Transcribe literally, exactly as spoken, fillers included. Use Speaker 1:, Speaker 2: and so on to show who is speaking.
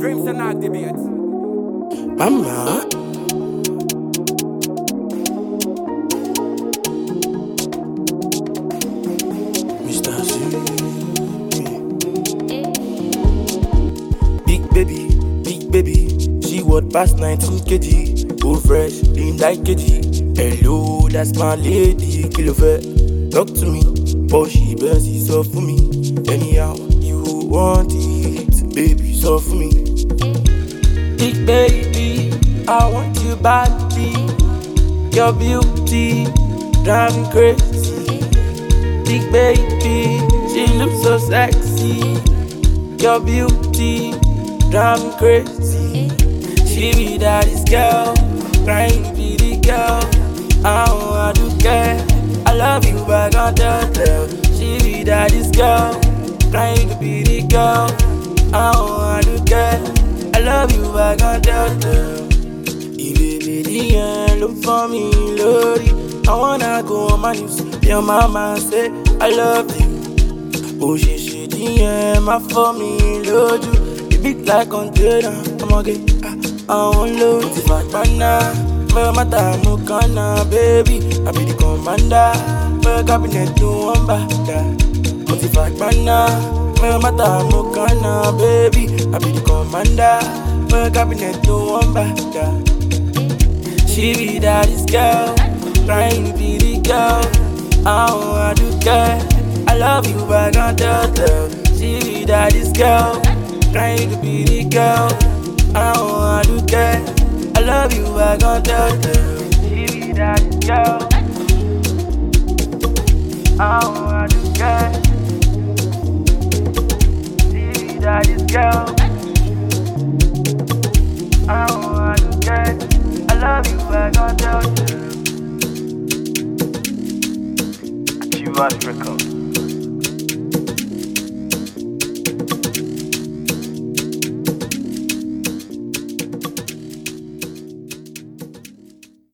Speaker 1: Dreams and not debates.
Speaker 2: Mama. Mister Big baby, big baby. She what past nineteen kilograms. Old fresh, lean like kg. Hello, that's my lady. Kilo vet, talk to me. But she best is all for me. Anyhow, you want it, baby, so for me. Big baby, I want you badly. Your beauty drive me crazy. Big baby, she looks so sexy. Your beauty drive me crazy. She be daddy's girl, crying to be the girl. I don't want to care. I love you, but I can't tell. She be daddy's girl, trying to be the girl. I don't want to care. I love you, but I can't tell. Baby, look for me, Lodi. I wanna go on my knees. Your mama say I love you. Oh, she she D M for me, Lord you. You big like container. I'm okay. I want load if I banana. My mata mukana, baby. I be the commander. My cabinet no one back. But if I banana, my mata mukana, baby. I be the commander. My cabinet no one back. She be daddy's girl, trying to be the girl. I don't want to care. I love you, but I can't tell. She be daddy's girl, trying to be the girl. I don't want to care. I love you, but I can't tell. She be daddy's girl. I don't want to care. She be daddy's girl. I don't want to care. I love you, but I can't tell you.
Speaker 3: Chivas Records.